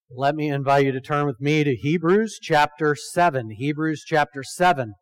Let me invite you to turn with me to Hebrews chapter 7. Hebrews chapter 7.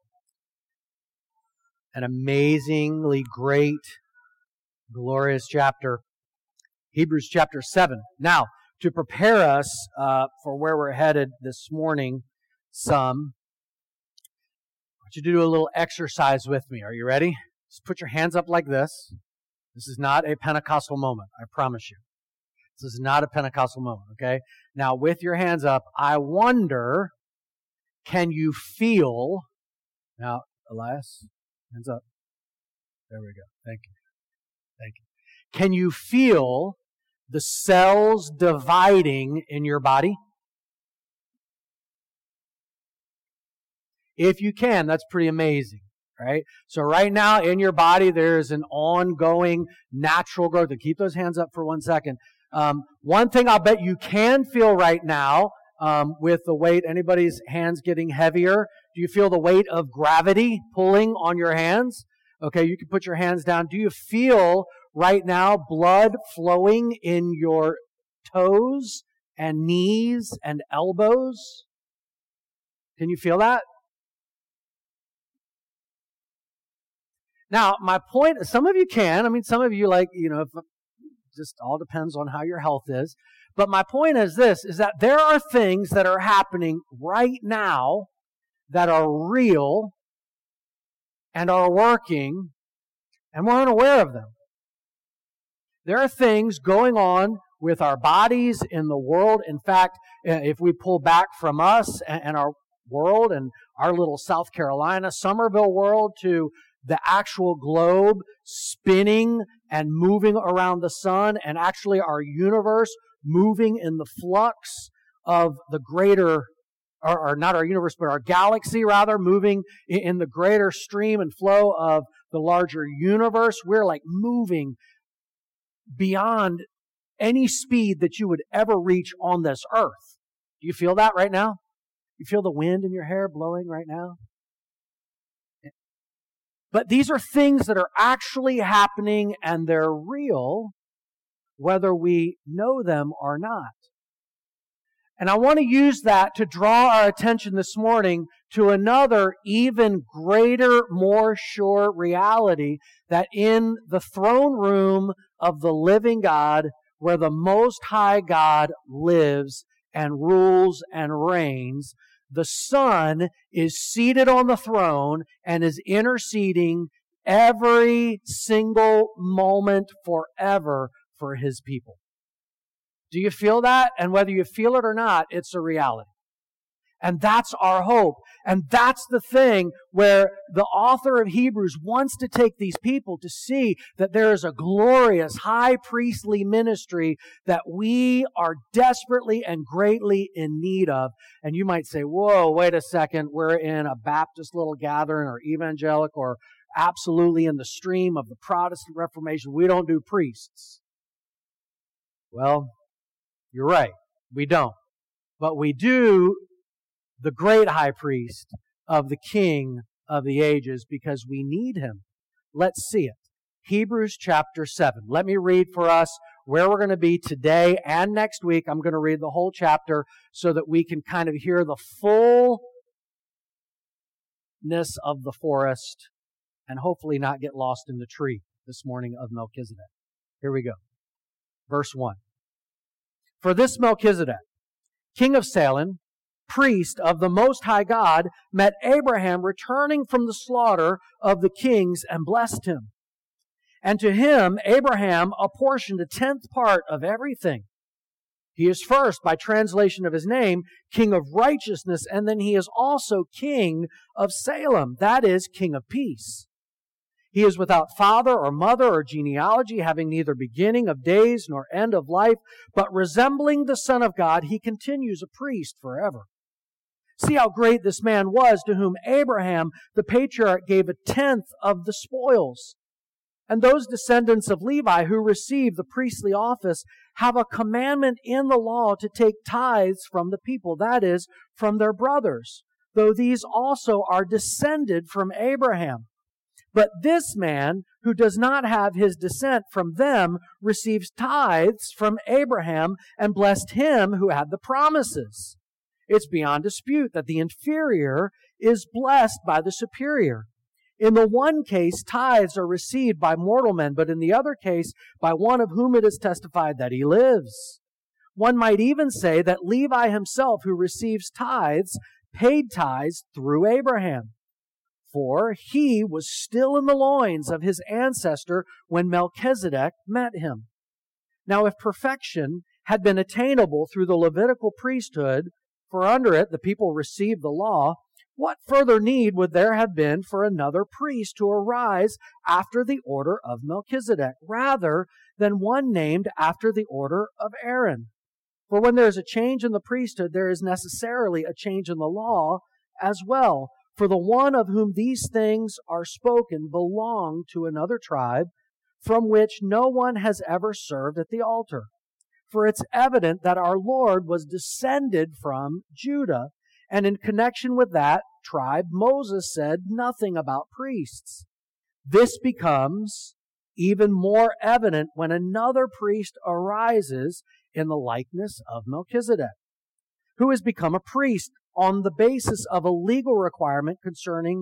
An amazingly great, glorious chapter. Hebrews chapter 7. Now, to prepare us for where we're headed this morning, I want you to do a little exercise with me. Are you ready? Just put your hands up like this. This is not a Pentecostal moment, I promise you. This is not a Pentecostal moment, okay? Now, with your hands up, I wonder, can you feel... Now, Elias, hands up. There we go. Thank you. Thank you. Can you feel the cells dividing in your body? If you can, that's pretty amazing, right? So right now in your body, there's an ongoing natural growth. And keep those hands up for 1 second. One thing I'll bet you can feel right now with the weight, anybody's hands getting heavier, do you feel the weight of gravity pulling on your hands? Okay, you can put your hands down. Do you feel right now blood flowing in your toes and knees and elbows? Can you feel that? Now, my point, some of you can. I mean, some of you if just all depends on how your health is. But my point is this, is that there are things that are happening right now that are real and are working, and we're unaware of them. There are things going on with our bodies in the world. In fact, if we pull back from us and our world and our little South Carolina, Somerville world to the actual globe spinning and moving around the sun, and actually our universe moving in the flux of the greater, or not our universe, but our galaxy rather, moving in the greater stream and flow of the larger universe. We're like moving beyond any speed that you would ever reach on this earth. Do you feel that right now? You feel the wind in your hair blowing right now? But these are things that are actually happening, and they're real, whether we know them or not. And I want to use that to draw our attention this morning to another even greater, more sure reality, that in the throne room of the living God, where the Most High God lives and rules and reigns, the Son is seated on the throne and is interceding every single moment forever for His people. Do you feel that? And whether you feel it or not, it's a reality. And that's our hope. And that's the thing where the author of Hebrews wants to take these people to see that there is a glorious high priestly ministry that we are desperately and greatly in need of. And you might say, whoa, wait a second, we're in a Baptist little gathering or evangelical or absolutely in the stream of the Protestant Reformation. We don't do priests. Well, you're right, we don't. But we do the great high priest of the King of the ages, because we need Him. Let's see it. Hebrews chapter 7. Let me read for us where we're going to be today and next week. I'm going to read the whole chapter so that we can kind of hear the fullness of the forest and hopefully not get lost in the tree this morning of Melchizedek. Here we go. Verse 1. For this Melchizedek, king of Salem, priest of the Most High God, met Abraham returning from the slaughter of the kings and blessed him. And to him Abraham apportioned a 10th part of everything. He is first, by translation of his name, king of righteousness, and then he is also king of Salem, that is, king of peace. He is without father or mother or genealogy, having neither beginning of days nor end of life, but resembling the Son of God, he continues a priest forever. See how great this man was, to whom Abraham, the patriarch, gave a 10th of the spoils. And those descendants of Levi who receive the priestly office have a commandment in the law to take tithes from the people, that is, from their brothers, though these also are descended from Abraham. But this man, who does not have his descent from them receives tithes from Abraham and blessed him who had the promises. It's beyond dispute that the inferior is blessed by the superior. In the one case, tithes are received by mortal men, but in the other case, by one of whom it is testified that he lives. One might even say that Levi himself, who receives tithes, paid tithes through Abraham. For he was still in the loins of his ancestor when Melchizedek met him. Now, if perfection had been attainable through the Levitical priesthood, for under it the people received the law, what further need would there have been for another priest to arise after the order of Melchizedek, rather than one named after the order of Aaron? For when there is a change in the priesthood, there is necessarily a change in the law as well. For the one of whom these things are spoken belonged to another tribe, from which no one has ever served at the altar. For it's evident that our Lord was descended from Judah, and in connection with that tribe, Moses said nothing about priests. This becomes even more evident when another priest arises in the likeness of Melchizedek, who has become a priest on the basis of a legal requirement concerning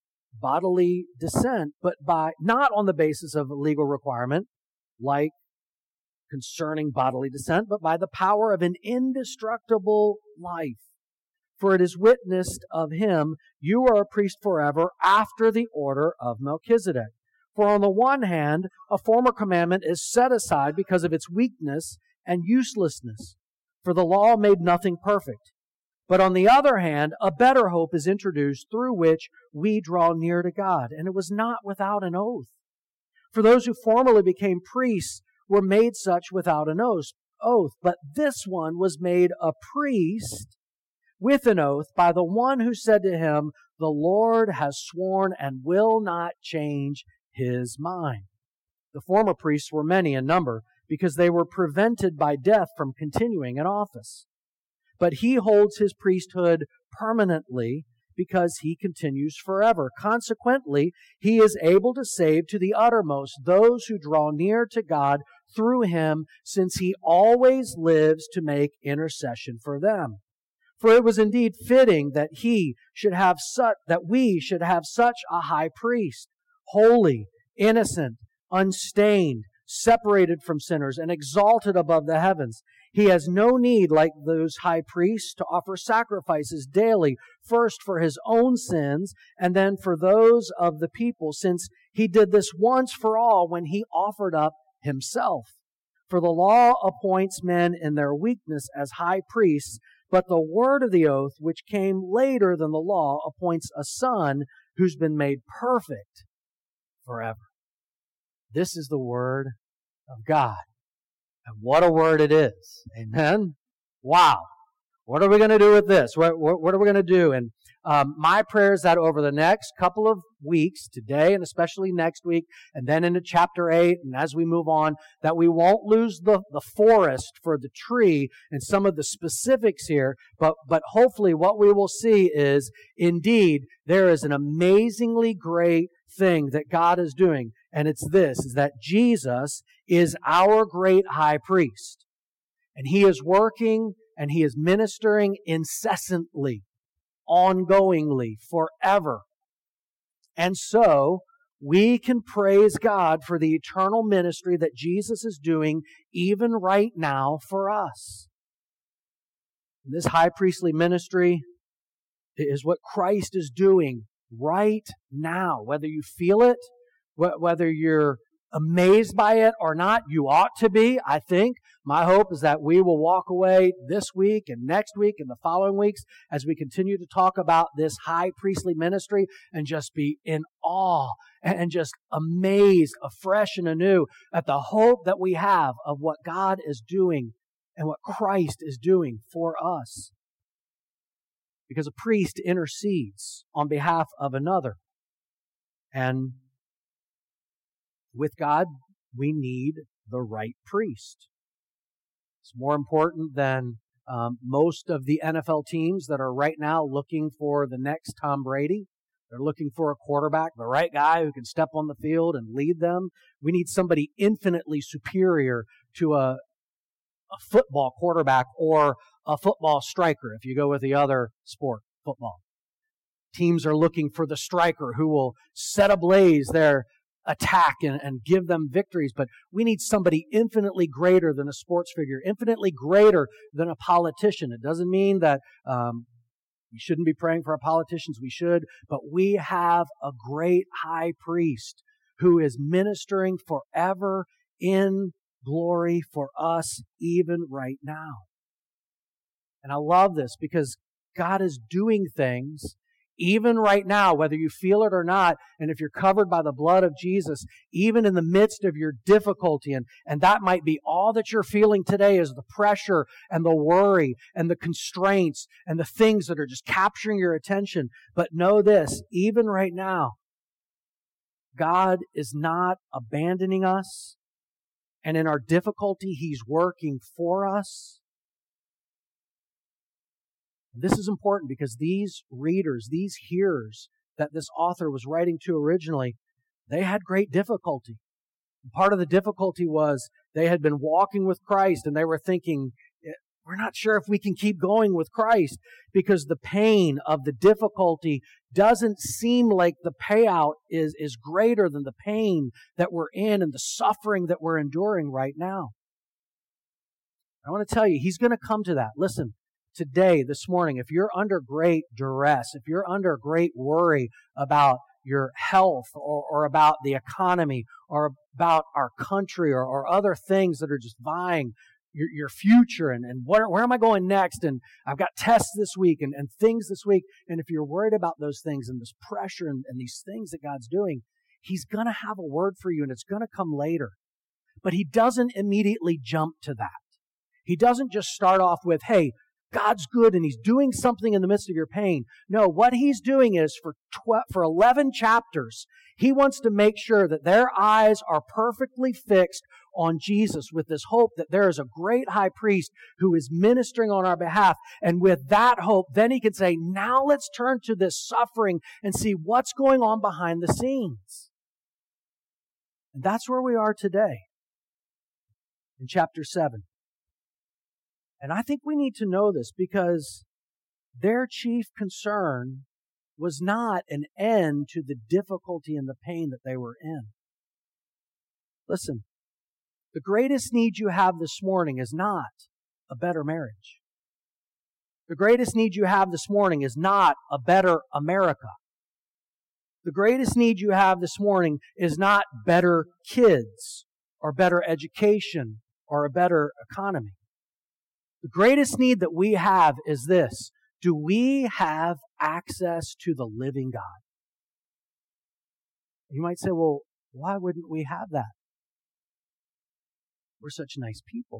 bodily descent, but not on the basis of a legal requirement like concerning bodily descent, but by the power of an indestructible life. For it is witnessed of him, you are a priest forever after the order of Melchizedek. For on the one hand, a former commandment is set aside because of its weakness and uselessness, for the law made nothing perfect. But on the other hand, a better hope is introduced through which we draw near to God, and it was not without an oath. For those who formerly became priests were made such without an oath, but this one was made a priest with an oath by the one who said to him, "The Lord has sworn and will not change his mind." The former priests were many in number, because they were prevented by death from continuing in office. But he holds his priesthood permanently because he continues forever. Consequently, he is able to save to the uttermost those who draw near to God through him, since he always lives to make intercession for them. For it was indeed fitting that we should have such a high priest, holy, innocent, unstained, separated from sinners, and exalted above the heavens. He has no need, like those high priests, to offer sacrifices daily, first for his own sins and then for those of the people, since he did this once for all when he offered up himself. For the law appoints men in their weakness as high priests, but the word of the oath, which came later than the law, appoints a son who's been made perfect forever. This is the word of God. And what a word it is. Amen? Wow. What are we going to do with this? What are we going to do? And my prayer is that over the next couple of weeks, today and especially next week, and then into chapter 8, and as we move on, that we won't lose the forest for the tree and some of the specifics here, but hopefully what we will see is, indeed, there is an amazingly great thing that God is doing, and it's this, is that Jesus is our great high priest. And he is working and he is ministering incessantly, ongoingly, forever. And so, we can praise God for the eternal ministry that Jesus is doing even right now for us. This high priestly ministry is what Christ is doing right now. Whether you feel it, whether you're amazed by it or not, you ought to be, I think. My hope is that we will walk away this week and next week and the following weeks as we continue to talk about this high priestly ministry and just be in awe and just amazed afresh and anew at the hope that we have of what God is doing and what Christ is doing for us. Because a priest intercedes on behalf of another. And with God, we need the right priest. It's more important than most of the NFL teams that are right now looking for the next Tom Brady. They're looking for a quarterback, the right guy who can step on the field and lead them. We need somebody infinitely superior to a football quarterback or a football striker, if you go with the other sport, football. Teams are looking for the striker who will set ablaze their attack and give them victories. But we need somebody infinitely greater than a sports figure, infinitely greater than a politician. It doesn't mean that we shouldn't be praying for our politicians. We should. But we have a great high priest who is ministering forever in glory for us even right now. And I love this because God is doing things even right now, whether you feel it or not, and if you're covered by the blood of Jesus, even in the midst of your difficulty, and that might be all that you're feeling today is the pressure and the worry and the constraints and the things that are just capturing your attention. But know this, even right now, God is not abandoning us, and in our difficulty, He's working for us. This is important because these readers, these hearers that this author was writing to originally, they had great difficulty. Part of the difficulty was they had been walking with Christ and they were thinking, we're not sure if we can keep going with Christ because the pain of the difficulty doesn't seem like the payout is greater than the pain that we're in and the suffering that we're enduring right now. I want to tell you, He's going to come to that. Listen. Today, this morning, if you're under great duress, if you're under great worry about your health or about the economy or about our country or other things that are just vying your future and where am I going next? And I've got tests this week and things this week. And if you're worried about those things and this pressure and these things that God's doing, He's going to have a word for you and it's going to come later. But He doesn't immediately jump to that. He doesn't just start off with, hey, God's good and He's doing something in the midst of your pain. No, what He's doing is for 11 chapters, He wants to make sure that their eyes are perfectly fixed on Jesus with this hope that there is a great high priest who is ministering on our behalf. And with that hope, then He can say, now let's turn to this suffering and see what's going on behind the scenes. And that's where we are today in chapter 7. And I think we need to know this because their chief concern was not an end to the difficulty and the pain that they were in. Listen, the greatest need you have this morning is not a better marriage. The greatest need you have this morning is not a better America. The greatest need you have this morning is not better kids or better education or a better economy. The greatest need that we have is this. Do we have access to the living God? You might say, well, why wouldn't we have that? We're such nice people.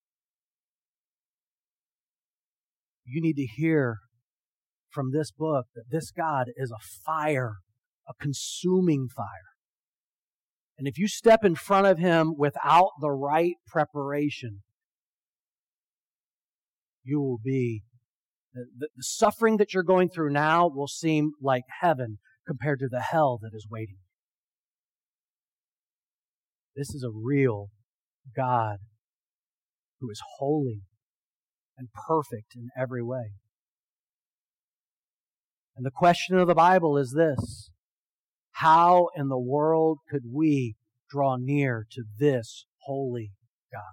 You need to hear from this book that this God is a fire, a consuming fire. And if you step in front of Him without the right preparation, you will be, the suffering that you're going through now will seem like heaven compared to the hell that is waiting. This is a real God who is holy and perfect in every way. And the question of the Bible is this: how in the world could we draw near to this holy God?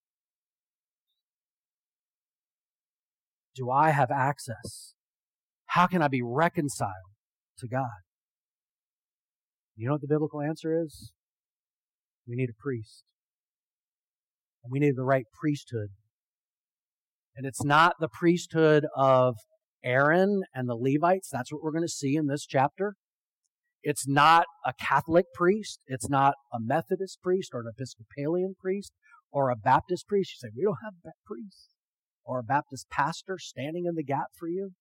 Do I have access? How can I be reconciled to God? You know what the biblical answer is? We need a priest. And we need the right priesthood. And it's not the priesthood of Aaron and the Levites. That's what we're going to see in this chapter. It's not a Catholic priest. It's not a Methodist priest or an Episcopalian priest or a Baptist priest. You say, we don't have that priest. Or a Baptist pastor standing in the gap for you.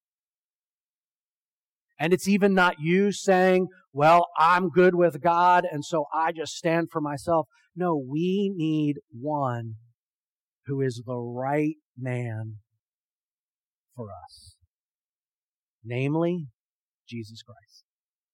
And it's even not you saying, well, I'm good with God, and so I just stand for myself. No, we need one who is the right man for us. Namely, Jesus Christ.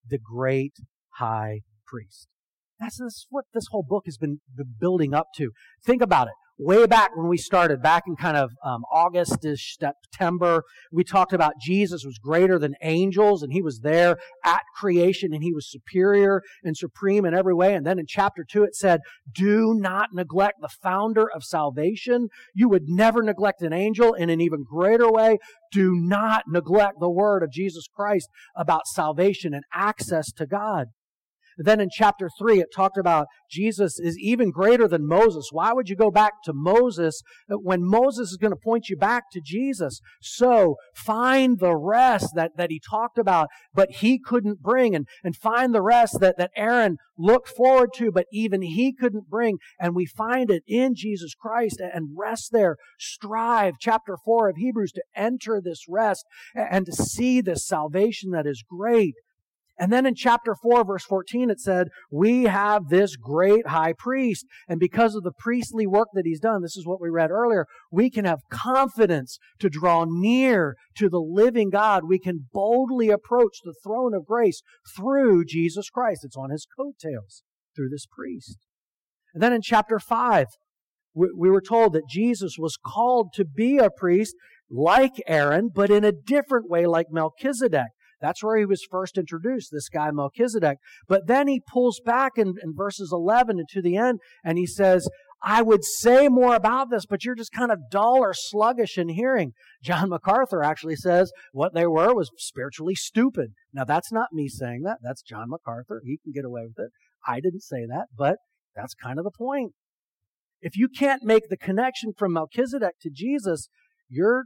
the great high priest. That's what this whole book has been building up to. Think about it. Way back when we started, back in kind of August-ish, September, we talked about Jesus was greater than angels, and He was there at creation, and He was superior and supreme in every way. And then in chapter 2 it said, do not neglect the founder of salvation. You would never neglect an angel. In an even greater way, do not neglect the word of Jesus Christ about salvation and access to God. Then in chapter 3, it talked about Jesus is even greater than Moses. Why would you go back to Moses when Moses is going to point you back to Jesus? So find the rest that he talked about, but he couldn't bring, and find the rest that Aaron looked forward to, but even he couldn't bring. And we find it in Jesus Christ and rest there. Strive, chapter 4 of Hebrews, to enter this rest and to see this salvation that is great. And then in chapter 4, verse 14, it said, we have this great high priest. And because of the priestly work that he's done, this is what we read earlier, we can have confidence to draw near to the living God. We can boldly approach the throne of grace through Jesus Christ. It's on His coattails, through this priest. And then in chapter 5, we were told that Jesus was called to be a priest like Aaron, but in a different way, like Melchizedek. That's where he was first introduced, this guy Melchizedek. But then he pulls back in verses 11 and to the end, and he says, I would say more about this, but you're just kind of dull or sluggish in hearing. John MacArthur actually says what they were was spiritually stupid. Now, that's not me saying that. That's John MacArthur. He can get away with it. I didn't say that, but that's kind of the point. If you can't make the connection from Melchizedek to Jesus, you're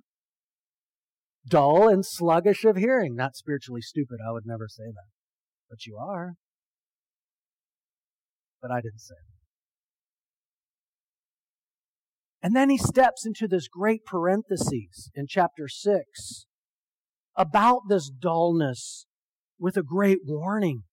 dull and sluggish of hearing. Not spiritually stupid. I would never say that. But you are. But I didn't say it. And then he steps into this great parenthesis in chapter 6 about this dullness with a great warning.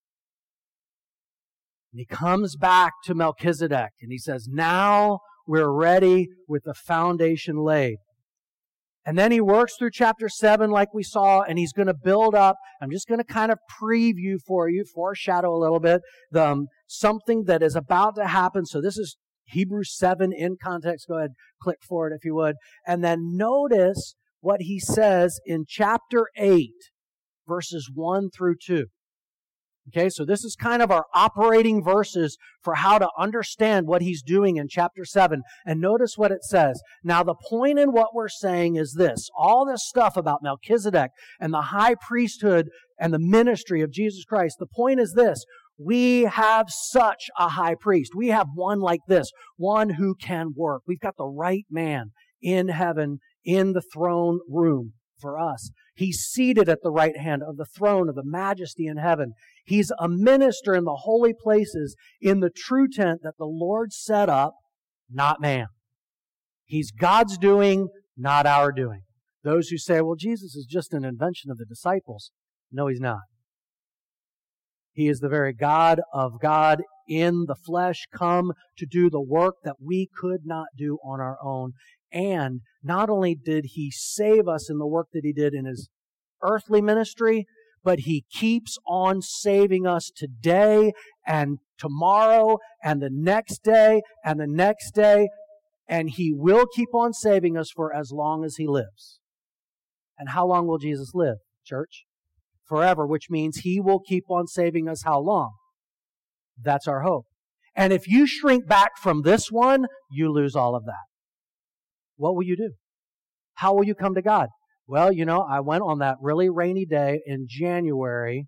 And he comes back to Melchizedek and he says, now we're ready with the foundation laid. And then he works through chapter 7 like we saw, and he's going to build up. I'm just going to kind of preview for you, foreshadow a little bit, something that is about to happen. So this is Hebrews 7 in context. Go ahead, click for it if you would. And then notice what he says in chapter 8, verses 1 through 2. Okay, so this is kind of our operating verses for how to understand what he's doing in chapter 7. And notice what it says. Now, the point in what we're saying is this. All this stuff about Melchizedek and the high priesthood and the ministry of Jesus Christ, the point is this. We have such a high priest. We have one like this, one who can work. We've got the right man in heaven, in the throne room for us. He's seated at the right hand of the throne of the majesty in heaven. He's a minister in the holy places in the true tent that the Lord set up, not man. He's God's doing, not our doing. Those who say, well, Jesus is just an invention of the disciples. No, He's not. He is the very God of God in the flesh, come to do the work that we could not do on our own. And not only did He save us in the work that He did in His earthly ministry, but He keeps on saving us today and tomorrow and the next day and the next day. And He will keep on saving us for as long as He lives. And how long will Jesus live, church? Forever, which means He will keep on saving us how long? That's our hope. And if you shrink back from this one, you lose all of that. What will you do? How will you come to God? Well, I went on that really rainy day in January.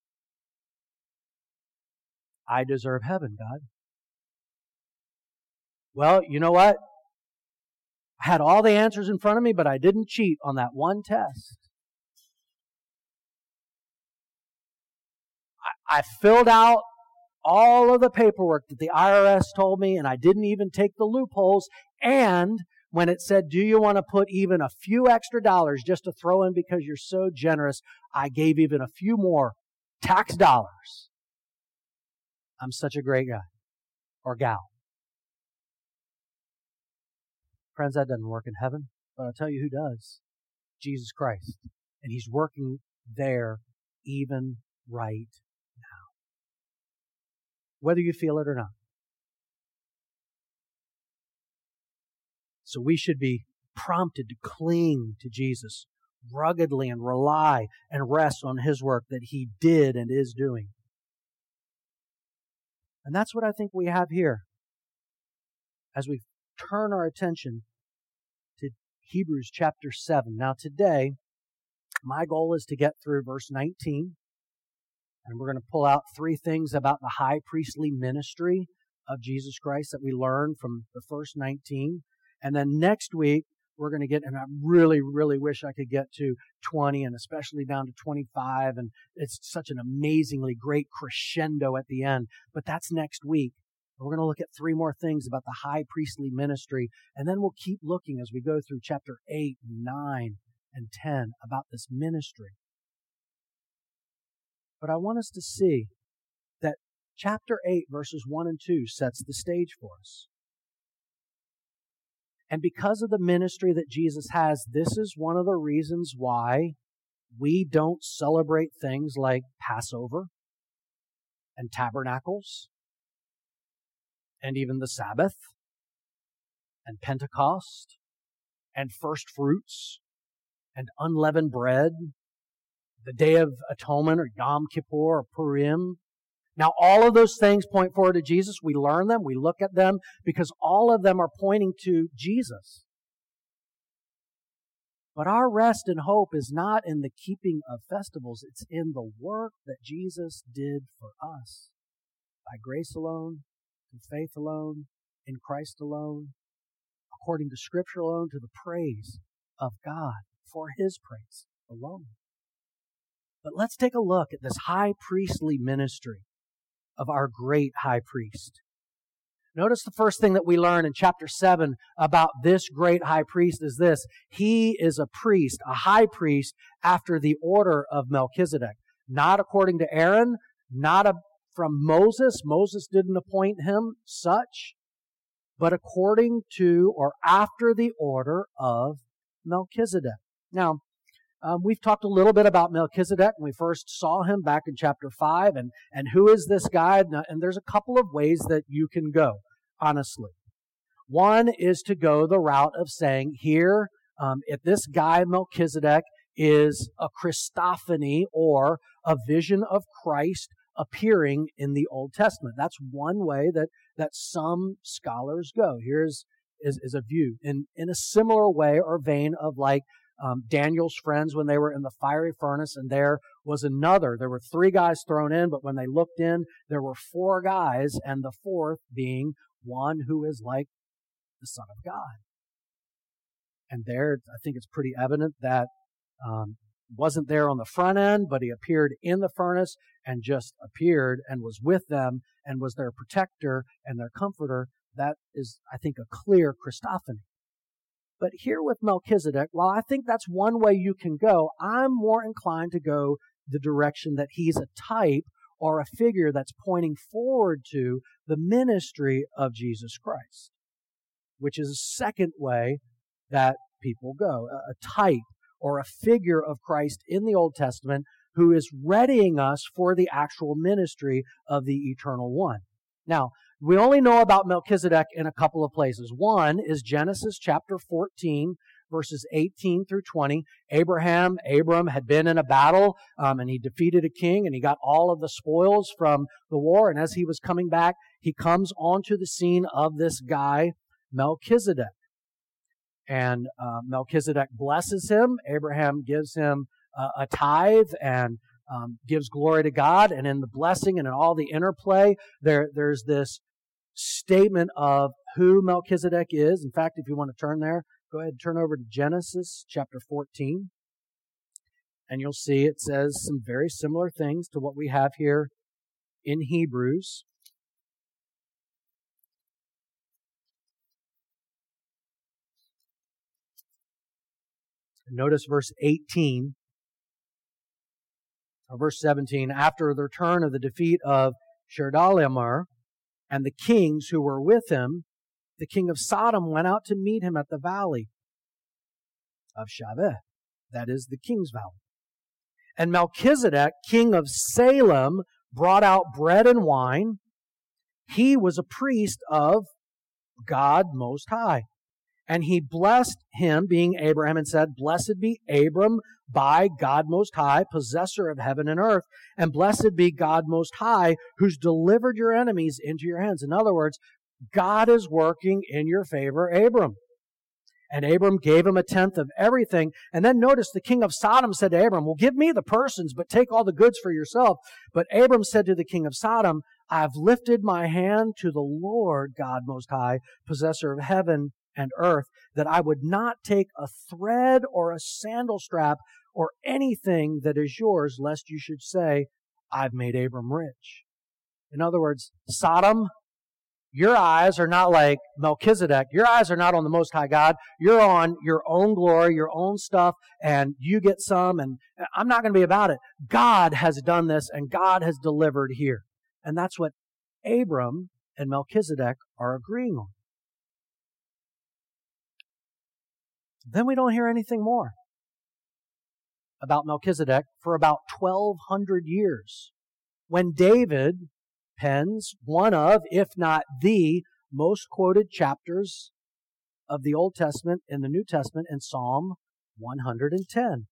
I deserve heaven, God. Well, you know what? I had all the answers in front of me, but I didn't cheat on that one test. I filled out all of the paperwork that the IRS told me, and I didn't even take the loopholes. And when it said, do you want to put even a few extra dollars just to throw in because you're so generous, I gave even a few more tax dollars. I'm such a great guy or gal. Friends, that doesn't work in heaven, but I'll tell you who does. Jesus Christ. And He's working there even right now, whether you feel it or not. So we should be prompted to cling to Jesus ruggedly and rely and rest on His work that He did and is doing. And that's what I think we have here as we turn our attention to Hebrews chapter 7. Now today, my goal is to get through verse 19, and we're going to pull out 3 things about the high priestly ministry of Jesus Christ that we learned from the first 19. And then next week, we're going to get, and I really, really wish I could get to 20 and especially down to 25. And it's such an amazingly great crescendo at the end. But that's next week. We're going to look at 3 more things about the high priestly ministry. And then we'll keep looking as we go through chapter 8, 9, and 10 about this ministry. But I want us to see that chapter 8, verses 1 and 2 sets the stage for us. And because of the ministry that Jesus has, this is one of the reasons why we don't celebrate things like Passover and tabernacles and even the Sabbath and Pentecost and first fruits and unleavened bread, the Day of Atonement or Yom Kippur or Purim. Now, all of those things point forward to Jesus. We learn them, we look at them, because all of them are pointing to Jesus. But our rest and hope is not in the keeping of festivals. It's in the work that Jesus did for us. By grace alone, through faith alone, in Christ alone, according to Scripture alone, to the praise of God, for His praise alone. But let's take a look at this high priestly ministry of our great high priest. Notice the first thing that we learn in chapter 7 about this great high priest is this. He is a priest, a high priest after the order of Melchizedek. Not according to Aaron, not from Moses. Moses didn't appoint him such, but according to or after the order of Melchizedek. Now, we've talked a little bit about Melchizedek when we first saw him back in chapter 5. And who is this guy? And there's a couple of ways that you can go, honestly. One is to go the route of saying, here, if this guy Melchizedek is a Christophany or a vision of Christ appearing in the Old Testament. That's one way that some scholars go. Here's is a view. In a similar way or vein of like, Daniel's friends when they were in the fiery furnace, and there was another. There were 3 guys thrown in, but when they looked in, there were 4 guys, and the 4th being one who is like the Son of God. And there, I think it's pretty evident that wasn't there on the front end, but he appeared in the furnace and just appeared and was with them and was their protector and their comforter. That is, I think, a clear Christophany. But here with Melchizedek, while I think that's one way you can go, I'm more inclined to go the direction that he's a type or a figure that's pointing forward to the ministry of Jesus Christ, which is a second way that people go, a type or a figure of Christ in the Old Testament who is readying us for the actual ministry of the Eternal One. Now, we only know about Melchizedek in a couple of places. One is Genesis chapter 14, verses 18 through 20. Abram had been in a battle, and he defeated a king, and he got all of the spoils from the war. And as he was coming back, he comes onto the scene of this guy, Melchizedek. And Melchizedek blesses him. Abraham gives him a tithe and gives glory to God. And in the blessing and in all the interplay, there's this statement of who Melchizedek is. In fact, if you want to turn there, go ahead and turn over to Genesis chapter 14. And you'll see it says some very similar things to what we have here in Hebrews. Notice verse 18, or verse 17. After the return of the defeat of Chedorlaomer and the kings who were with him, the king of Sodom went out to meet him at the valley of Shaveh, that is the king's valley. And Melchizedek, king of Salem, brought out bread and wine. He was a priest of God Most High. And he blessed him, being Abraham, and said, Blessed be Abram by God Most High, possessor of heaven and earth. And blessed be God Most High, who's delivered your enemies into your hands. In other words, God is working in your favor, Abram. And Abram gave him a tenth of everything. And then notice the king of Sodom said to Abram, Well, give me the persons, but take all the goods for yourself. But Abram said to the king of Sodom, I've lifted my hand to the Lord God Most High, possessor of heaven and earth, that I would not take a thread or a sandal strap or anything that is yours, lest you should say, I've made Abram rich. In other words, Sodom, your eyes are not like Melchizedek. Your eyes are not on the Most High God. You're on your own glory, your own stuff, and you get some, and I'm not going to be about it. God has done this, and God has delivered here. And that's what Abram and Melchizedek are agreeing on. Then we don't hear anything more about Melchizedek for about 1,200 years, when David pens one of, if not the, most quoted chapters of the Old Testament and the New Testament in Psalm 110.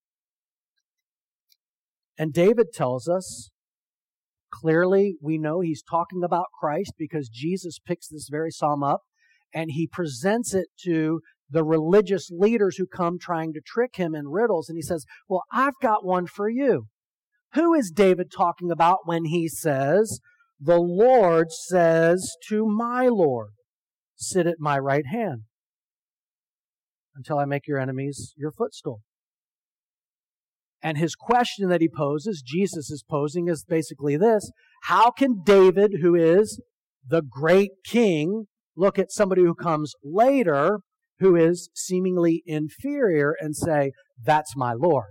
And David tells us, clearly we know he's talking about Christ because Jesus picks this very psalm up and he presents it to the religious leaders who come trying to trick him in riddles. And he says, well, I've got one for you. Who is David talking about when he says, the Lord says to my Lord, sit at my right hand until I make your enemies your footstool? And his question that he poses, Jesus is posing, is basically this: how can David, who is the great king, look at somebody who comes later, who is seemingly inferior, and say, that's my Lord?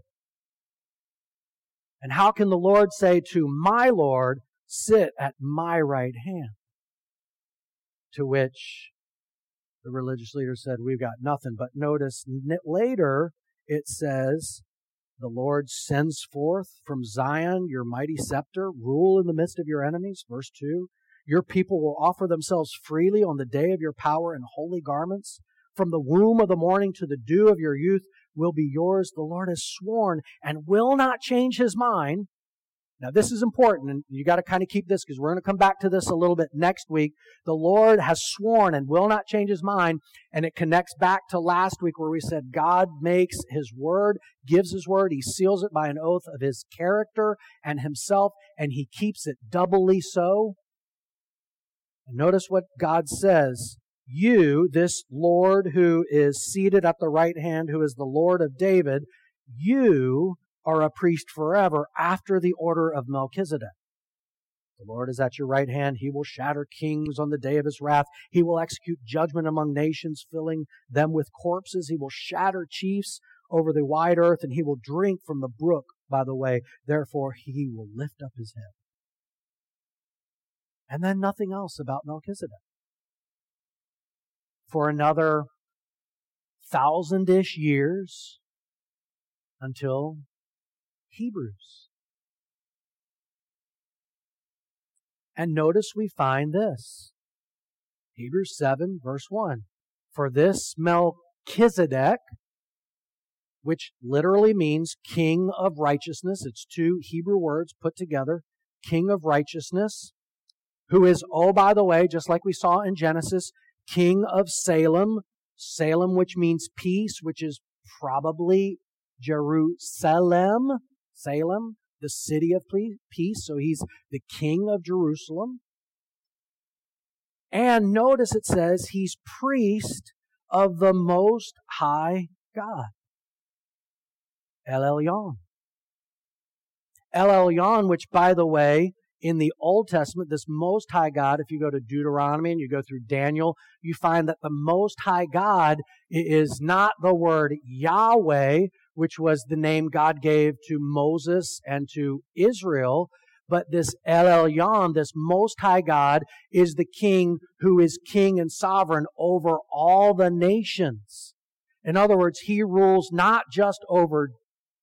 And how can the Lord say to my Lord, sit at my right hand? To which the religious leader said, we've got nothing. But notice later it says, the Lord sends forth from Zion your mighty scepter, rule in the midst of your enemies. Verse 2, your people will offer themselves freely on the day of your power in holy garments. From the womb of the morning to the dew of your youth will be yours. The Lord has sworn and will not change his mind. Now, this is important, and you got to kind of keep this because we're going to come back to this a little bit next week. The Lord has sworn and will not change his mind, and it connects back to last week where we said God makes his word, gives his word, he seals it by an oath of his character and himself, and he keeps it doubly so. And notice what God says. You, this Lord who is seated at the right hand, who is the Lord of David, you are a priest forever after the order of Melchizedek. The Lord is at your right hand. He will shatter kings on the day of his wrath. He will execute judgment among nations, filling them with corpses. He will shatter chiefs over the wide earth, and he will drink from the brook by the way. Therefore, he will lift up his head. And then nothing else about Melchizedek. For another 1,000-ish years until Hebrews. And notice we find this. Hebrews 7, verse 1. For this Melchizedek, which literally means king of righteousness, it's two Hebrew words put together, king of righteousness, who is, oh, by the way, just like we saw in Genesis, king of Salem, Salem, which means peace, which is probably Jerusalem, Salem, the city of peace. So he's the king of Jerusalem. And notice it says he's priest of the Most High God. El Elyon. El Elyon, which, by the way, in the Old Testament, this Most High God, if you go to Deuteronomy and you go through Daniel, you find that the Most High God is not the word Yahweh, which was the name God gave to Moses and to Israel, but this El Elyon, this Most High God, is the king who is king and sovereign over all the nations. In other words, he rules not just over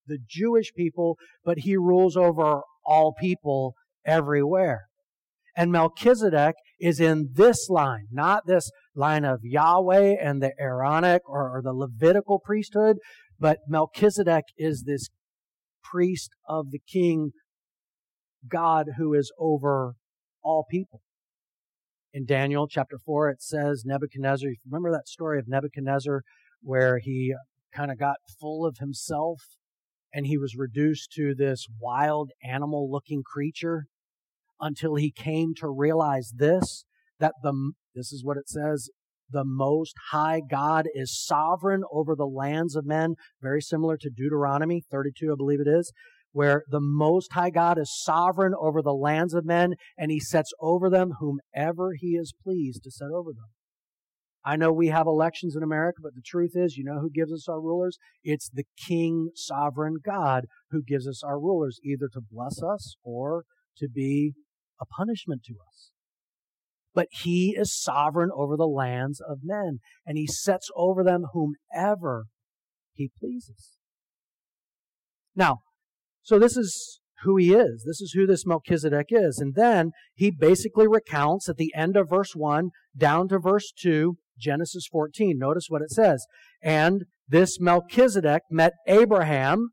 the Jewish people, but he rules over all people everywhere. And Melchizedek is in this line, not this line of Yahweh and the Aaronic or the Levitical priesthood, but Melchizedek is this priest of the King God who is over all people. In Daniel chapter 4, it says Nebuchadnezzar, you remember that story of Nebuchadnezzar where he kind of got full of himself and he was reduced to this wild animal-looking creature until he came to realize this is what it says, the Most High God is sovereign over the lands of men, very similar to Deuteronomy 32, I believe it is, where the Most High God is sovereign over the lands of men, and he sets over them whomever he is pleased to set over them. I know we have elections in America, but the truth is, you know who gives us our rulers? It's the King, sovereign God who gives us our rulers, either to bless us or to be a punishment to us. But he is sovereign over the lands of men, and he sets over them whomever he pleases. Now, so this is who he is. This is who this Melchizedek is. And then he basically recounts at the end of verse 1 down to verse 2, Genesis 14. Notice what it says. And this Melchizedek met Abram,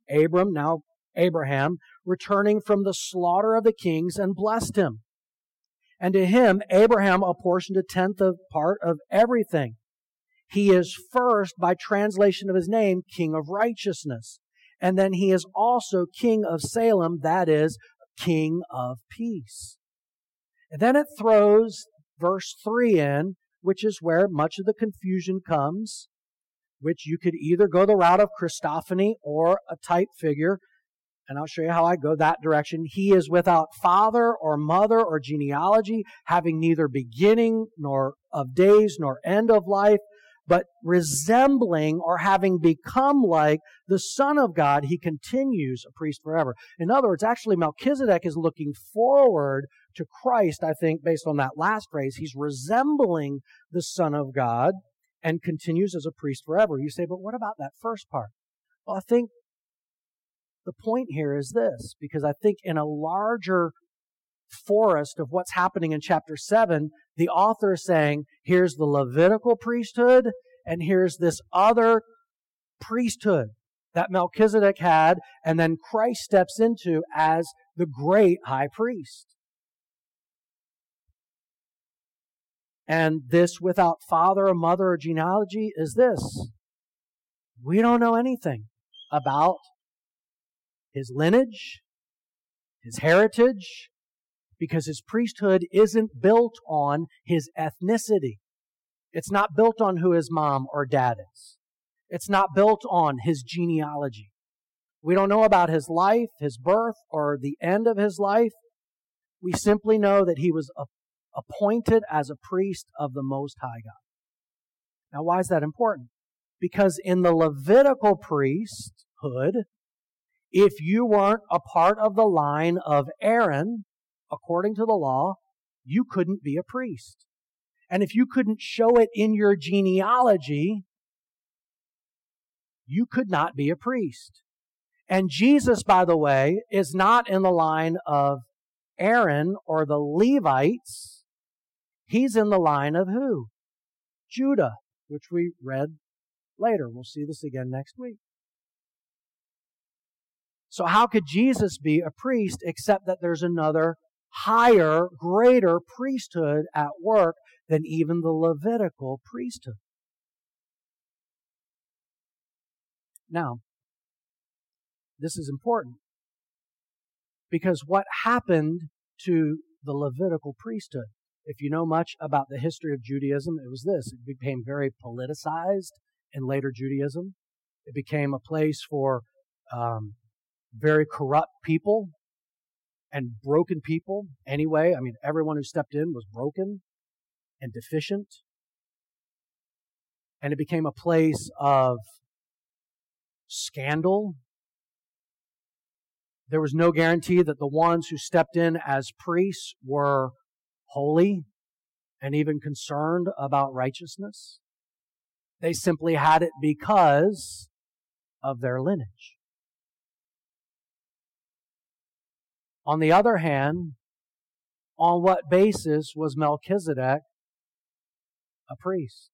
returning from the slaughter of the kings, and blessed him. And to him, Abraham apportioned a tenth of part of everything. He is first, by translation of his name, King of Righteousness. And then he is also King of Salem, that is, King of Peace. And then it throws verse 3 in, which is where much of the confusion comes, which you could either go the route of Christophany or a type figure, and I'll show you how I go that direction. He is without father or mother or genealogy, having neither beginning nor of days nor end of life, but resembling or having become like the Son of God, he continues a priest forever. In other words, actually Melchizedek is looking forward to Christ, I think, based on that last phrase. He's resembling the Son of God and continues as a priest forever. You say, but what about that first part? Well, I think the point here is this, because I think in a larger forest of what's happening in chapter 7, the author is saying, here's the Levitical priesthood, and here's this other priesthood that Melchizedek had, and then Christ steps into as the great high priest. And this without father or mother or genealogy is this. We don't know anything about his lineage, his heritage, because his priesthood isn't built on his ethnicity. It's not built on who his mom or dad is. It's not built on his genealogy. We don't know about his life, his birth, or the end of his life. We simply know that he was appointed as a priest of the Most High God. Now, why is that important? Because in the Levitical priesthood, if you weren't a part of the line of Aaron, according to the law, you couldn't be a priest. And if you couldn't show it in your genealogy, you could not be a priest. And Jesus, by the way, is not in the line of Aaron or the Levites. He's in the line of who? Judah, which we read later. We'll see this again next week. So how could Jesus be a priest except that there's another higher, greater priesthood at work than even the Levitical priesthood? Now, this is important because what happened to the Levitical priesthood? If you know much about the history of Judaism, it was this. It became very politicized in later Judaism. It became a place for very corrupt people and broken people anyway. I mean, everyone who stepped in was broken and deficient. And it became a place of scandal. There was no guarantee that the ones who stepped in as priests were holy and even concerned about righteousness. They simply had it because of their lineage. On the other hand, on what basis was Melchizedek a priest?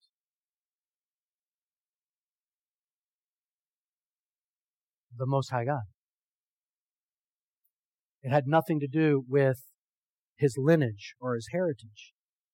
The Most High God. It had nothing to do with his lineage or his heritage.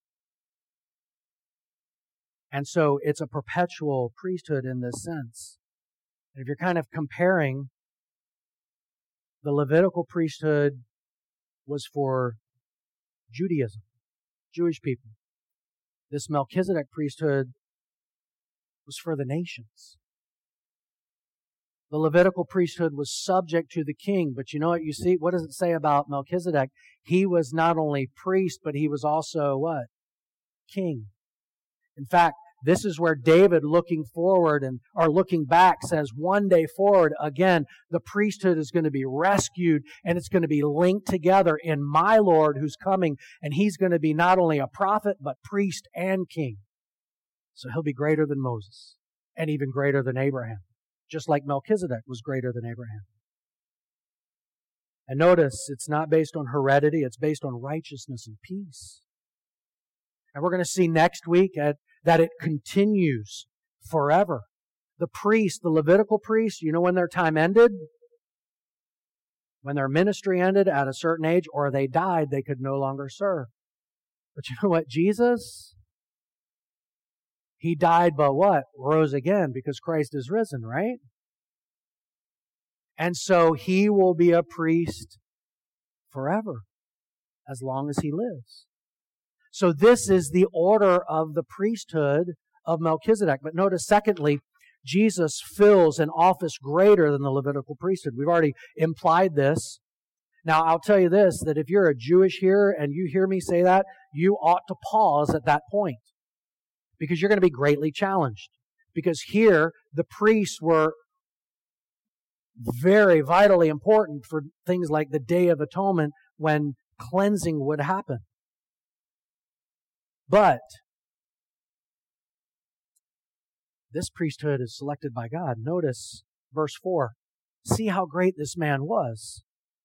And so it's a perpetual priesthood in this sense. And if you're kind of comparing, the Levitical priesthood was for Judaism, Jewish people. This Melchizedek priesthood was for the nations. The Levitical priesthood was subject to the king, but you know what you see? What does it say about Melchizedek? He was not only priest, but he was also what? King. In fact, this is where David, looking forward or looking back, says one day forward, again, the priesthood is going to be rescued and it's going to be linked together in my Lord who's coming, and he's going to be not only a prophet, but priest and king. So he'll be greater than Moses and even greater than Abraham, just like Melchizedek was greater than Abraham. And notice, it's not based on heredity, it's based on righteousness and peace. And we're going to see next week that it continues forever. The priests, the Levitical priests, you know when their time ended? When their ministry ended at a certain age, or they died, they could no longer serve. But you know what? Jesus, he died, but what? Rose again, because Christ is risen, right? And so he will be a priest forever, as long as he lives. So this is the order of the priesthood of Melchizedek. But notice, secondly, Jesus fills an office greater than the Levitical priesthood. We've already implied this. Now, I'll tell you this, that if you're a Jewish hearer and you hear me say that, you ought to pause at that point, because you're going to be greatly challenged. Because here, the priests were very vitally important for things like the Day of Atonement, when cleansing would happen. But this priesthood is selected by God. Notice verse 4. See how great this man was,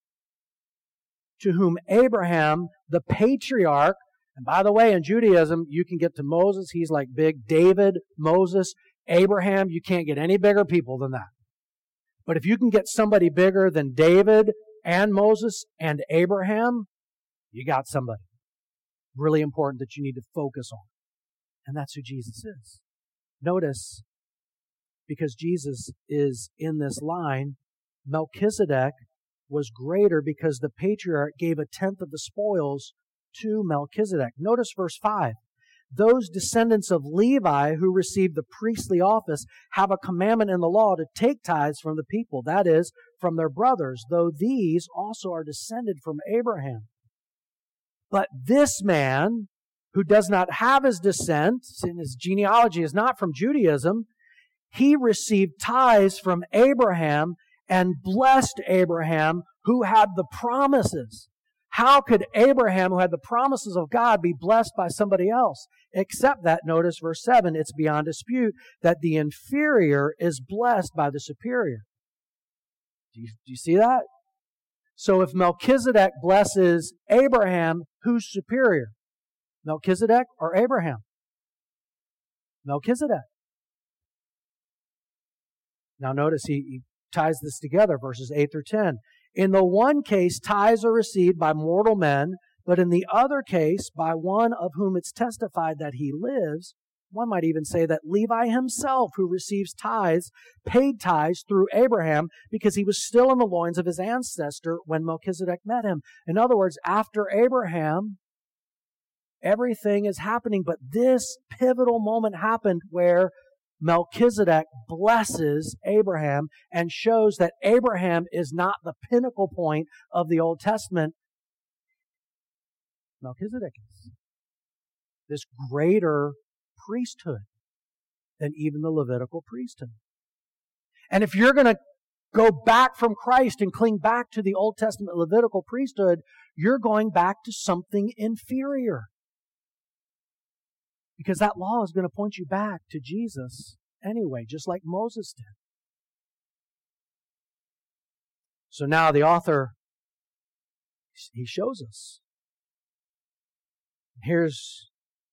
to whom Abraham, the patriarch, and by the way, in Judaism, you can get to Moses. He's like big. David, Moses, Abraham. You can't get any bigger people than that. But if you can get somebody bigger than David and Moses and Abraham, you got somebody really important that you need to focus on. And that's who Jesus is. Notice, because Jesus is in this line, Melchizedek was greater because the patriarch gave a tenth of the spoils to Melchizedek. Notice verse 5. Those descendants of Levi who received the priestly office have a commandment in the law to take tithes from the people, that is, from their brothers, though these also are descended from Abraham. But this man, who does not have his descent, and his genealogy is not from Judaism, he received tithes from Abraham and blessed Abraham, who had the promises. How could Abraham, who had the promises of God, be blessed by somebody else? Except that, notice verse 7, it's beyond dispute that the inferior is blessed by the superior. Do you see that? So if Melchizedek blesses Abraham, who's superior? Melchizedek or Abraham? Melchizedek. Now notice he ties this together, verses 8 through 10. In the one case, tithes are received by mortal men, but in the other case, by one of whom it's testified that he lives. One might even say that Levi himself, who receives tithes, paid tithes through Abraham because he was still in the loins of his ancestor when Melchizedek met him. In other words, after Abraham, everything is happening, but this pivotal moment happened where Melchizedek blesses Abraham and shows that Abraham is not the pinnacle point of the Old Testament. Melchizedek is this greater priesthood than even the Levitical priesthood. And if you're going to go back from Christ and cling back to the Old Testament Levitical priesthood, you're going back to something inferior. Because that law is going to point you back to Jesus anyway, just like Moses did. So now the author He shows us. Here's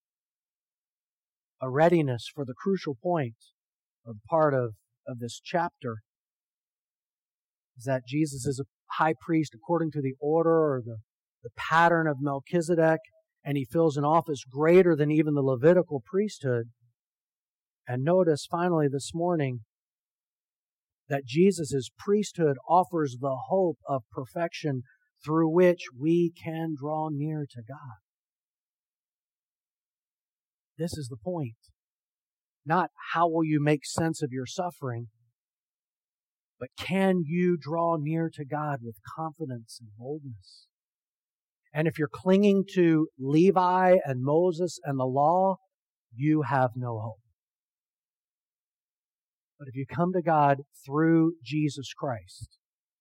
a readiness for the crucial point or part of this chapter, is that Jesus is a high priest according to the order or the pattern of Melchizedek, and he fills an office greater than even the Levitical priesthood. And notice finally this morning that Jesus' priesthood offers the hope of perfection through which we can draw near to God. This is the point. Not how will you make sense of your suffering, but can you draw near to God with confidence and boldness? And if you're clinging to Levi and Moses and the law, you have no hope. But if you come to God through Jesus Christ,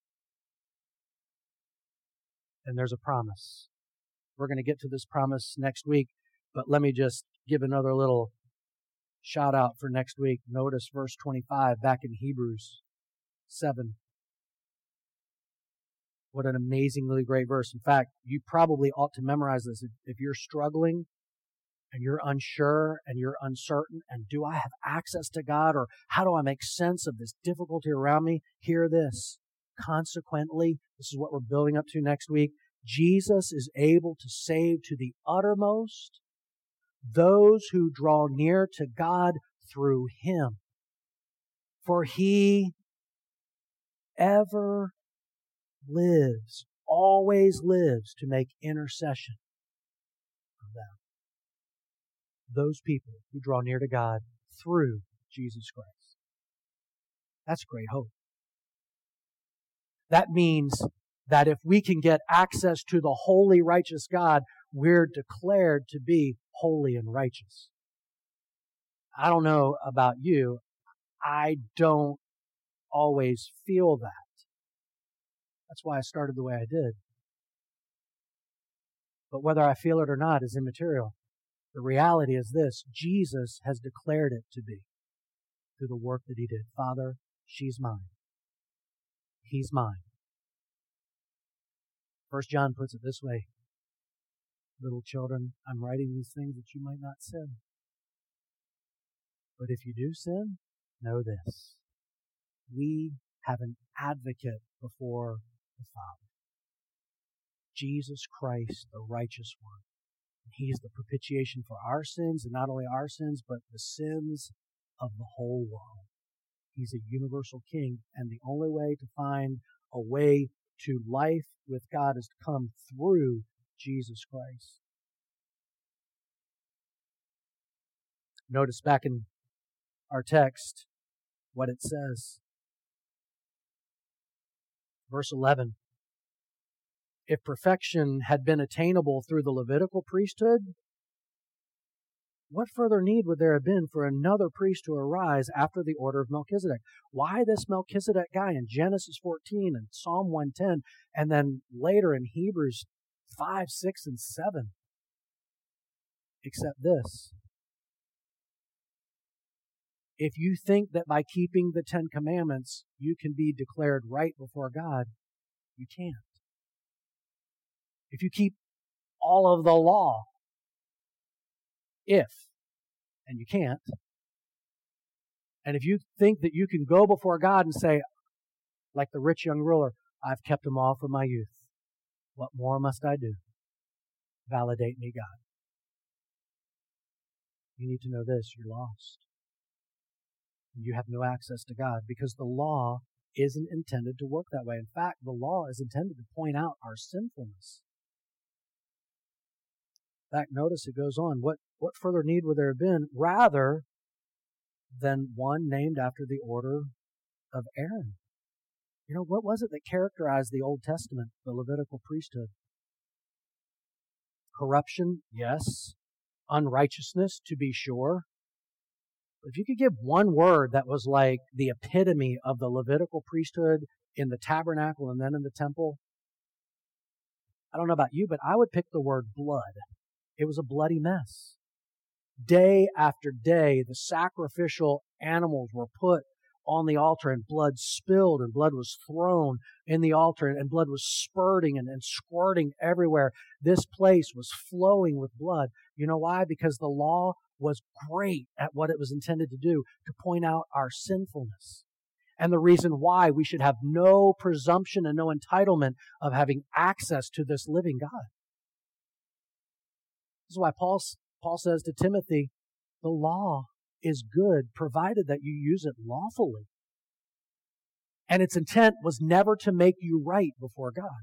then there's a promise. We're going to get to this promise next week, but let me just give another little shout out for next week. Notice verse 25 back in Hebrews 7. What an amazingly great verse. In fact, you probably ought to memorize this. If you're struggling and you're unsure and you're uncertain, and do I have access to God, or how do I make sense of this difficulty around me? Hear this. Consequently, this is what we're building up to next week. Jesus is able to save to the uttermost those who draw near to God through Him. For He ever lives, always lives to make intercession for them. Those people who draw near to God through Jesus Christ. That's great hope. That means that if we can get access to the holy, righteous God, we're declared to be holy and righteous. I don't know about you. I don't always feel that. That's why I started the way I did. But whether I feel it or not is immaterial. The reality is this: Jesus has declared it to be through the work that He did. Father, she's mine. He's mine. 1 John puts it this way: little children, I'm writing these things that you might not sin. But if you do sin, know this: we have an advocate before the Father, Jesus Christ, the righteous one. He is the propitiation for our sins, and not only our sins, but the sins of the whole world. He's a universal king, and the only way to find a way to life with God is to come through Jesus Christ. Notice back in our text what it says. Verse 11. If perfection had been attainable through the Levitical priesthood, what further need would there have been for another priest to arise after the order of Melchizedek? Why this Melchizedek guy in Genesis 14 and Psalm 110, and then later in Hebrews 5, 6, and 7? Except this: if you think that by keeping the Ten Commandments you can be declared right before God, you can't. If you keep all of the law, and you can't, and if you think that you can go before God and say, like the rich young ruler, I've kept them all from my youth, what more must I do? Validate me, God. You need to know this: you're lost. You have no access to God because the law isn't intended to work that way. In fact, the law is intended to point out our sinfulness. In fact, notice it goes on. What further need would there have been rather than one named after the order of Aaron? You know, what was it that characterized the Old Testament, the Levitical priesthood? Corruption, yes. Unrighteousness, to be sure. But if you could give one word that was like the epitome of the Levitical priesthood in the tabernacle and then in the temple, I don't know about you, but I would pick the word blood. It was a bloody mess. Day after day, the sacrificial animals were put on the altar, and blood spilled, and blood was thrown in the altar, and blood was spurting and squirting everywhere. This place was flowing with blood. You know why? Because the law was great at what it was intended to do, to point out our sinfulness. And the reason why we should have no presumption and no entitlement of having access to this living God. This is why Paul says to Timothy, the law is good, provided that you use it lawfully. And its intent was never to make you right before God.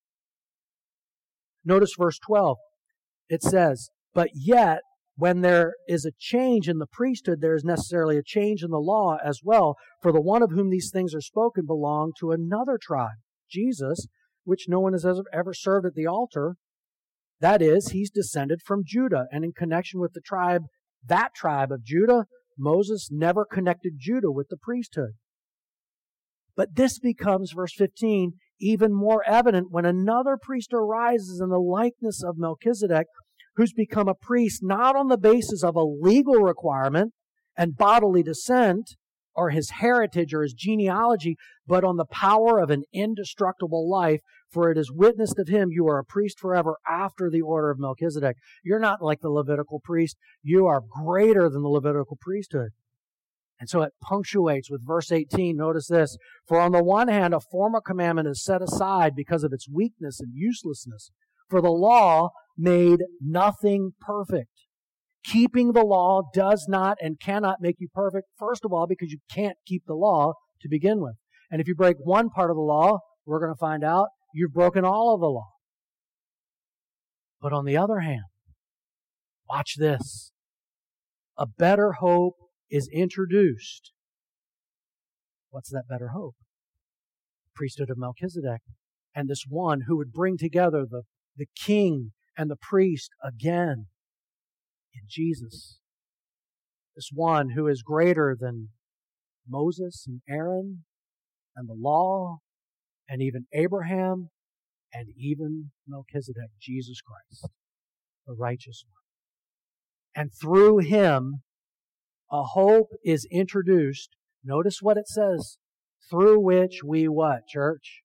Notice verse 12. It says, but yet, when there is a change in the priesthood, there is necessarily a change in the law as well. For the one of whom these things are spoken belonged to another tribe, Jesus, which no one has ever served at the altar. That is, he's descended from Judah. And in connection with that tribe of Judah, Moses never connected Judah with the priesthood. But this becomes, verse 15, even more evident when another priest arises in the likeness of Melchizedek, who's become a priest not on the basis of a legal requirement and bodily descent, or his heritage or his genealogy, but on the power of an indestructible life. For it is witnessed of him, you are a priest forever after the order of Melchizedek. You're not like the Levitical priest. You are greater than the Levitical priesthood. And so it punctuates with verse 18. Notice this. For on the one hand, a former commandment is set aside because of its weakness and uselessness. For the law made nothing perfect. Keeping the law does not and cannot make you perfect, first of all, because you can't keep the law to begin with. And if you break one part of the law, we're going to find out you've broken all of the law. But on the other hand, watch this. A better hope is introduced. What's that better hope? The priesthood of Melchizedek. And this one who would bring together the king and the priest again in Jesus. This one who is greater than Moses and Aaron and the law and even Abraham and even Melchizedek, Jesus Christ, the righteous one. And through him, a hope is introduced. Notice what it says. Through which we what, church?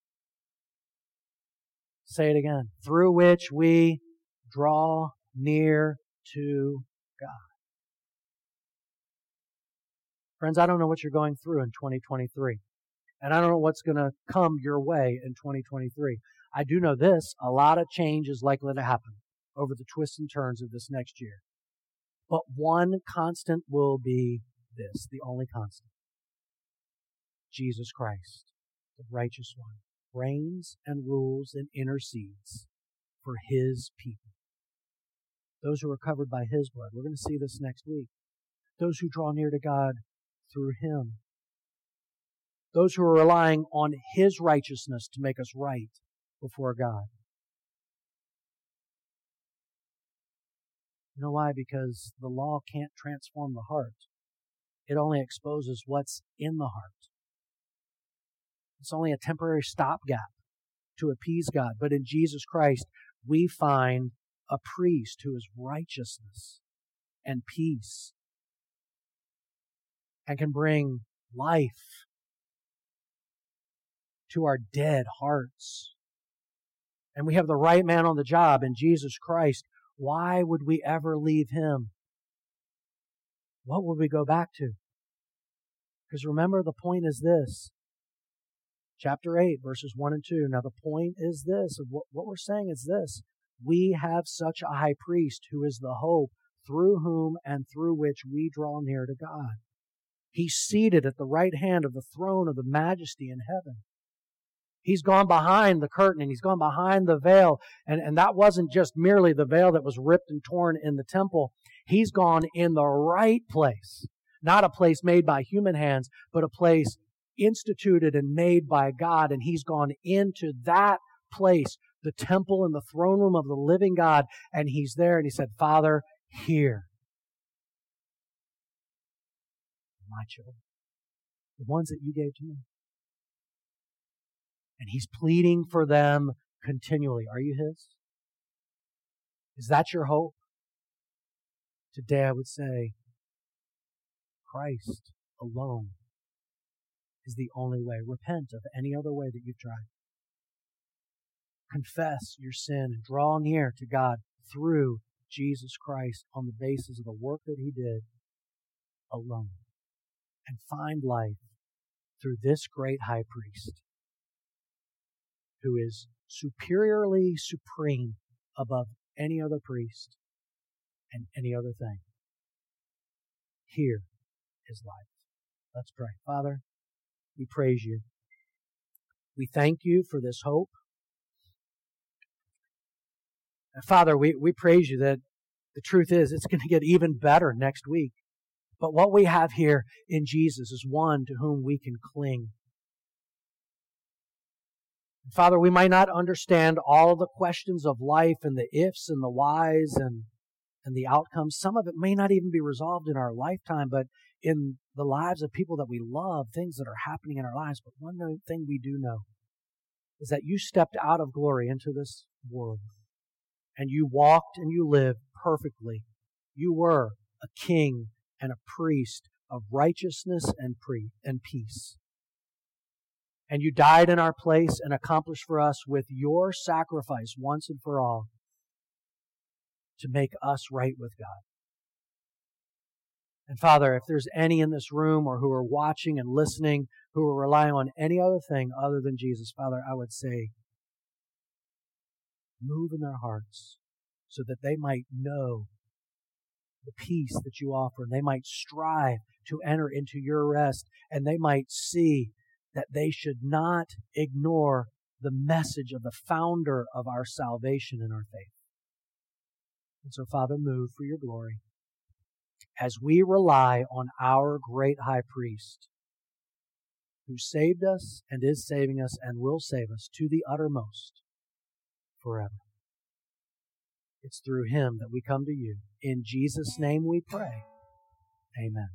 Say it again. Through which we draw near to God. Friends, I don't know what you're going through in 2023. And I don't know what's going to come your way in 2023. I do know this. A lot of change is likely to happen over the twists and turns of this next year. But one constant will be this, the only constant. Jesus Christ, the righteous one, reigns and rules and intercedes for His people. Those who are covered by His blood. We're going to see this next week. Those who draw near to God through Him. Those who are relying on His righteousness to make us right before God. You know why? Because the law can't transform the heart. It only exposes what's in the heart. It's only a temporary stopgap to appease God. But in Jesus Christ, we find a priest who is righteousness and peace and can bring life to our dead hearts. And we have the right man on the job in Jesus Christ. Why would we ever leave Him? What would we go back to? Because remember, the point is this. Chapter 8, verses 1 and 2. Now the point is this, of what we're saying is this. We have such a high priest who is the hope through whom and through which we draw near to God. He's seated at the right hand of the throne of the majesty in heaven. He's gone behind the curtain and He's gone behind the veil. And that wasn't just merely the veil that was ripped and torn in the temple. He's gone in the right place. Not a place made by human hands, but a place instituted and made by God. And He's gone into that place, the temple and the throne room of the living God. And He's there and He said, Father, here. My children, the ones that you gave to me. And He's pleading for them continually. Are you His? Is that your hope? Today I would say, Christ alone is the only way. Repent of any other way that you've tried. Confess your sin and draw near to God through Jesus Christ on the basis of the work that He did alone. And find life through this great high priest who is superiorly supreme above any other priest and any other thing. Here is life. Let's pray. Father, we praise You. We thank You for this hope. And Father, we praise You that the truth is it's going to get even better next week. But what we have here in Jesus is one to whom we can cling. And Father, we might not understand all the questions of life and the ifs and the whys and the outcomes. Some of it may not even be resolved in our lifetime, but in the lives of people that we love, things that are happening in our lives. But one thing we do know is that You stepped out of glory into this world. And You walked and You lived perfectly. You were a king and a priest of righteousness and peace. And You died in our place and accomplished for us with Your sacrifice once and for all to make us right with God. And Father, if there's any in this room or who are watching and listening who are relying on any other thing other than Jesus, Father, I would say, move in their hearts so that they might know the peace that You offer, and they might strive to enter into Your rest, and they might see that they should not ignore the message of the founder of our salvation and our faith. And so, Father, move for Your glory as we rely on our great high priest who saved us and is saving us and will save us to the uttermost forever. It's through Him that we come to You. In Jesus' name we pray. Amen.